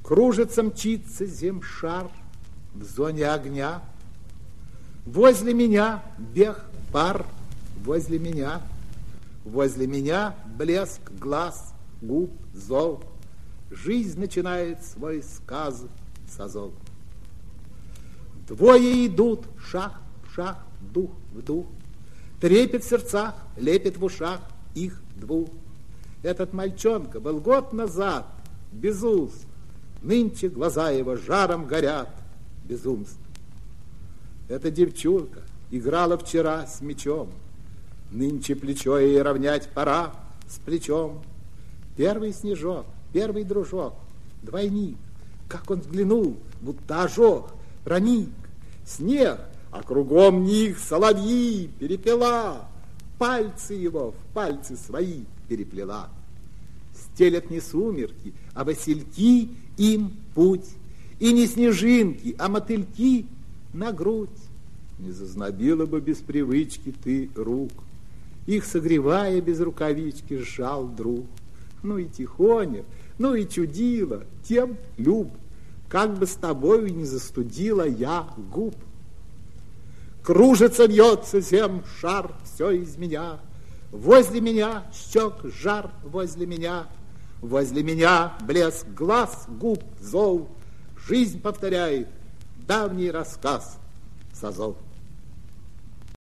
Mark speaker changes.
Speaker 1: Кружится, мчится земшар в зоне огня. Возле меня бег пар, возле меня блеск глаз, губ, зол. Жизнь начинает свой сказ созол. Двое идут, шаг в шаг, дух в дух. Трепет в сердцах, лепет в ушах их двух. Этот мальчонка был год назад без уз. Нынче глаза его жаром горят безумств. Эта девчонка играла вчера с мечом. Нынче плечо ей равнять пора с плечом. Первый снежок, первый дружок, двойник. Как он взглянул, будто ожог, проник. Снег, а кругом них соловьи, перепела. Пальцы его в пальцы свои переплела. Стелят не сумерки, а васильки им путь. И не снежинки, а мотыльки на грудь. Не зазнобила бы без привычки ты рук. Их согревая без рукавички сжал друг. Ну и тихоня, ну и чудила, тем люб. Как бы с тобою не застудила я губ. Кружится, бьется зем шар, все из меня. Возле меня щек жар, возле меня блеск глаз, губ, зол. Жизнь повторяет давний рассказ Созол.